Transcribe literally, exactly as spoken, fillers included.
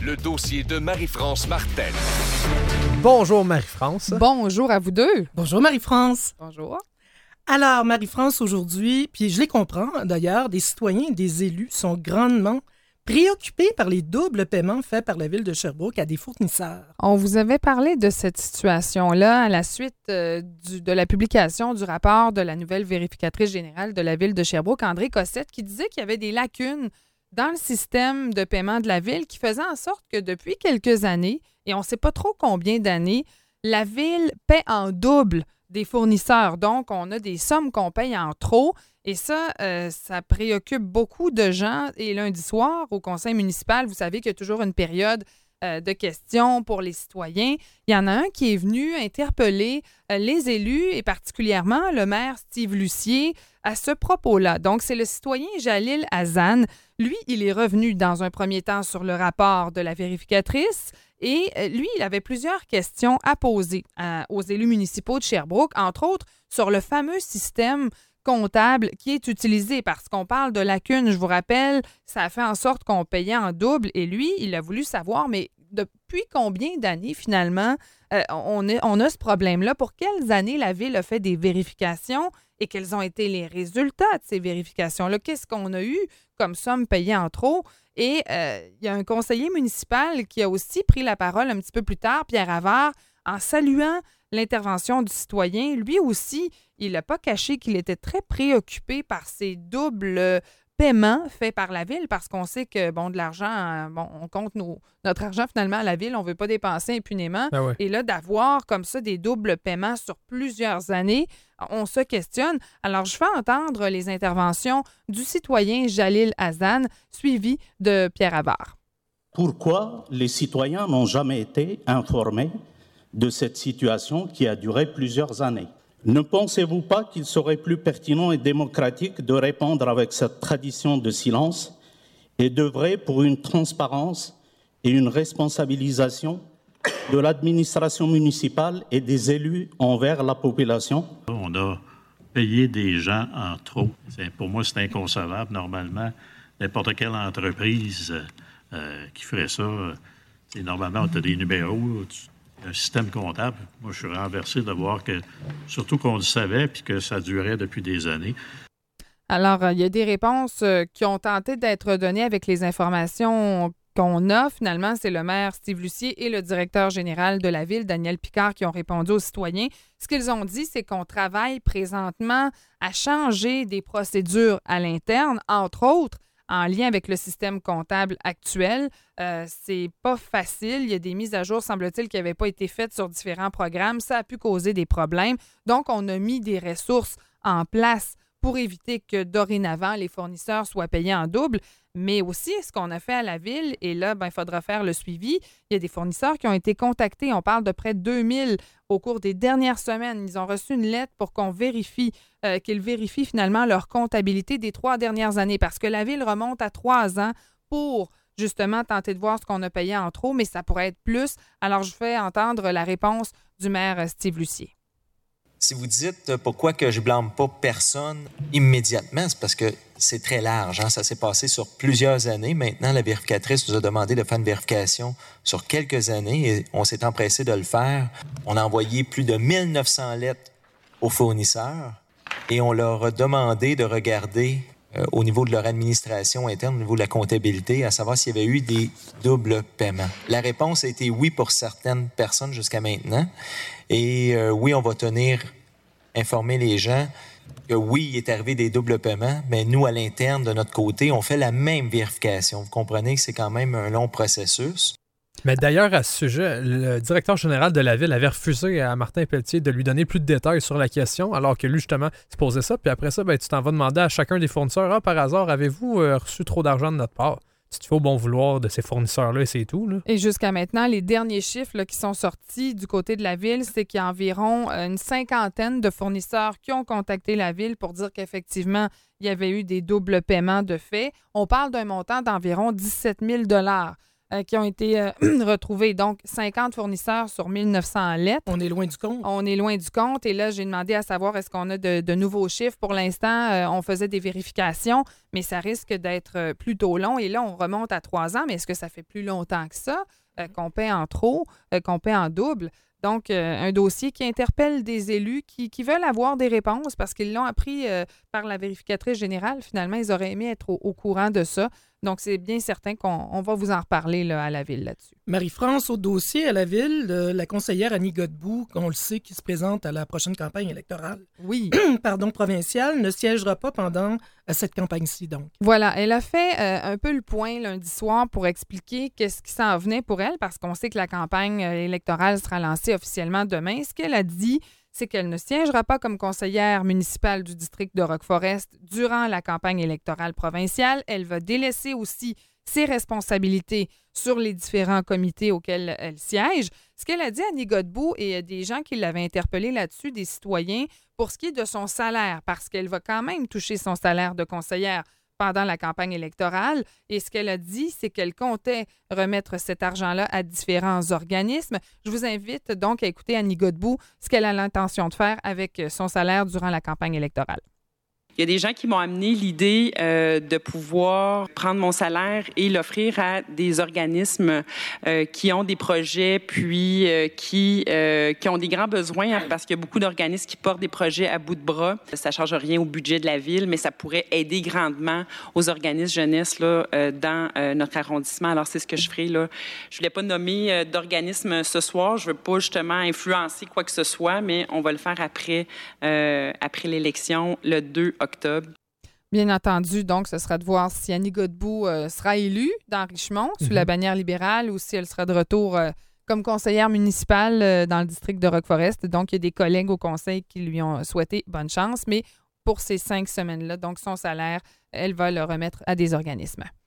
Le dossier de Marie-France Martel. Bonjour Marie-France. Bonjour à vous deux. Bonjour Marie-France. Bonjour. Alors Marie-France, aujourd'hui, puis je les comprends d'ailleurs, des citoyens et des élus sont grandement préoccupés par les doubles paiements faits par la Ville de Sherbrooke à des fournisseurs. On vous avait parlé de cette situation-là à la suite euh, du, de la publication du rapport de la nouvelle vérificatrice générale de la Ville de Sherbrooke, André Cossette, qui disait qu'il y avait des lacunes dans le système de paiement de la Ville qui faisait en sorte que depuis quelques années, et on ne sait pas trop combien d'années, la Ville paie en double des fournisseurs. Donc, on a des sommes qu'on paye en trop. Et ça, euh, ça préoccupe beaucoup de gens. Et lundi soir, au conseil municipal, vous savez qu'il y a toujours une période euh, de questions pour les citoyens. Il y en a un qui est venu interpeller euh, les élus et particulièrement le maire Steve Lucier à ce propos-là. Donc, c'est le citoyen Jalil Hazan. Lui, il est revenu dans un premier temps sur le rapport de la vérificatrice. Et euh, lui, il avait plusieurs questions à poser euh, aux élus municipaux de Sherbrooke, entre autres sur le fameux système comptable qui est utilisé parce qu'on parle de lacunes. Je vous rappelle, ça a fait en sorte qu'on payait en double et lui, il a voulu savoir, mais depuis combien d'années finalement euh, on, est, on a ce problème-là? Pour quelles années la Ville a fait des vérifications et quels ont été les résultats de ces vérifications-là? Qu'est-ce qu'on a eu comme somme payée en trop? Et euh, il y a un conseiller municipal qui a aussi pris la parole un petit peu plus tard, Pierre Havard, en saluant l'intervention du citoyen. Lui aussi, il n'a pas caché qu'il était très préoccupé par ces doubles paiements faits par la Ville parce qu'on sait que, bon, de l'argent, bon, on compte nos, notre argent finalement à la Ville, on ne veut pas dépenser impunément. Ah ouais. Et là, d'avoir comme ça des doubles paiements sur plusieurs années, on se questionne. Alors, je fais entendre les interventions du citoyen Jalil Hazan, suivi de Pierre Havard. Pourquoi les citoyens n'ont jamais été informés de cette situation qui a duré plusieurs années? Ne pensez-vous pas qu'il serait plus pertinent et démocratique de répondre avec cette tradition de silence et d'œuvrer pour une transparence et une responsabilisation de l'administration municipale et des élus envers la population? On a payé des gens en trop. C'est, pour moi, c'est inconcevable. Normalement, n'importe quelle entreprise euh, qui ferait ça, euh, normalement, tu as des numéros, tu, un système comptable. Moi, je suis renversé de voir que, surtout qu'on le savait puis que ça durait depuis des années. Alors, il y a des réponses euh, qui ont tenté d'être données avec les informations qu'on a. Finalement, c'est le maire Steve Lucier et le directeur général de la Ville, Daniel Picard, qui ont répondu aux citoyens. Ce qu'ils ont dit, c'est qu'on travaille présentement à changer des procédures à l'interne, entre autres, en lien avec le système comptable actuel. Euh, c'est pas facile. Il y a des mises à jour, semble-t-il, qui n'avaient pas été faites sur différents programmes. Ça a pu causer des problèmes. Donc, on a mis des ressources en place pour éviter que dorénavant, les fournisseurs soient payés en double. Mais aussi, ce qu'on a fait à la Ville, et là, ben, il faudra faire le suivi. Il y a des fournisseurs qui ont été contactés. On parle de près de deux mille au cours des dernières semaines. Ils ont reçu une lettre pour qu'on vérifie, euh, qu'ils vérifient finalement leur comptabilité des trois dernières années parce que la Ville remonte à trois ans pour justement tenter de voir ce qu'on a payé en trop, mais ça pourrait être plus. Alors, je fais entendre la réponse du maire Steve Lucier. Si vous dites pourquoi que je blâme pas personne immédiatement, c'est parce que c'est très large. Hein? Ça s'est passé sur plusieurs années. Maintenant, la vérificatrice nous a demandé de faire une vérification sur quelques années et on s'est empressé de le faire. On a envoyé plus de mille neuf cents lettres aux fournisseurs et on leur a demandé de regarder euh, au niveau de leur administration interne, au niveau de la comptabilité, à savoir s'il y avait eu des doubles paiements. La réponse a été oui pour certaines personnes jusqu'à maintenant. Et euh, oui, on va tenir informer les gens que oui, il est arrivé des doubles paiements, mais nous, à l'interne, de notre côté, on fait la même vérification. Vous comprenez que c'est quand même un long processus. Mais d'ailleurs, à ce sujet, le directeur général de la Ville avait refusé à Martin Pelletier de lui donner plus de détails sur la question, alors que lui, justement, se posait ça. Puis après ça, ben, tu t'en vas demander à chacun des fournisseurs, « Ah, par hasard, avez-vous euh, reçu trop d'argent de notre part? » Tu te fais au bon vouloir de ces fournisseurs-là et c'est tout. Là. Et jusqu'à maintenant, les derniers chiffres là, qui sont sortis du côté de la Ville, c'est qu'il y a environ une cinquantaine de fournisseurs qui ont contacté la Ville pour dire qu'effectivement, il y avait eu des doubles paiements de fait. On parle d'un montant d'environ dix-sept mille dollars. euh, qui ont été euh, retrouvés. Donc, cinquante fournisseurs sur mille neuf cents lettres. On est loin du compte. On est loin du compte. Et là, j'ai demandé à savoir est-ce qu'on a de, de nouveaux chiffres. Pour l'instant, euh, on faisait des vérifications, mais ça risque d'être euh, plutôt long. Et là, on remonte à trois ans. Mais est-ce que ça fait plus longtemps que ça euh, qu'on paie en trop, euh, qu'on paie en double? Donc, euh, un dossier qui interpelle des élus qui, qui veulent avoir des réponses parce qu'ils l'ont appris euh, par la vérificatrice générale. Finalement, ils auraient aimé être au, au courant de ça. Donc, c'est bien certain qu'on on va vous en reparler là, à la Ville là-dessus. Marie-France, au dossier à la Ville, de la conseillère Annie Godbout, qu'on le sait, qui se présente à la prochaine campagne électorale Oui. pardon, provinciale, ne siégera pas pendant euh, cette campagne-ci, donc. Voilà, elle a fait euh, un peu le point lundi soir pour expliquer qu'est-ce qui s'en venait pour elle, parce qu'on sait que la campagne euh, électorale sera lancée officiellement demain. Ce qu'elle a dit, c'est qu'elle ne siégera pas comme conseillère municipale du district de Rock-Forest durant la campagne électorale provinciale. Elle va délaisser aussi ses responsabilités sur les différents comités auxquels elle siège. Ce qu'elle a dit à Annie Godbout et des gens qui l'avaient interpellée là-dessus, des citoyens, pour ce qui est de son salaire, parce qu'elle va quand même toucher son salaire de conseillère pendant la campagne électorale. Et ce qu'elle a dit, c'est qu'elle comptait remettre cet argent-là à différents organismes. Je vous invite donc à écouter Annie Godbout, ce qu'elle a l'intention de faire avec son salaire durant la campagne électorale. Il y a des gens qui m'ont amené l'idée euh, de pouvoir prendre mon salaire et l'offrir à des organismes euh, qui ont des projets, puis euh, qui, euh, qui ont des grands besoins, hein, parce qu'il y a beaucoup d'organismes qui portent des projets à bout de bras. Ça ne change rien au budget de la Ville, mais ça pourrait aider grandement aux organismes jeunesse là, euh, dans euh, notre arrondissement. Alors, c'est ce que je ferai. Là. Je ne voulais pas nommer euh, d'organisme ce soir. Je ne veux pas justement influencer quoi que ce soit, mais on va le faire après, euh, après l'élection, le deux octobre. Bien entendu, donc, ce sera de voir si Annie Godbout euh, sera élue dans Richemont sous mm-hmm. la bannière libérale ou si elle sera de retour euh, comme conseillère municipale euh, dans le district de Rock-Forest. Donc, il y a des collègues au conseil qui lui ont souhaité bonne chance, mais pour ces cinq semaines-là, donc son salaire, elle va le remettre à des organismes.